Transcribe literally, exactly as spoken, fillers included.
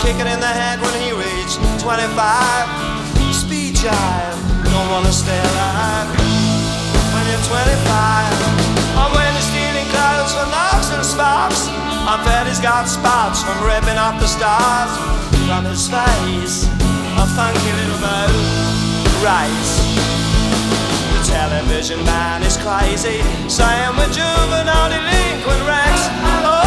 kick it in the head when he reached twenty-five. Speed jive, don't wanna stay alive when you're twenty-five. And when you're stealing clothes for knocks and sparks, I bet he's got spots from ripping off the stars from his face. A funky little bow rice. The television man is crazy, saying we're juvenile delinquent wreck.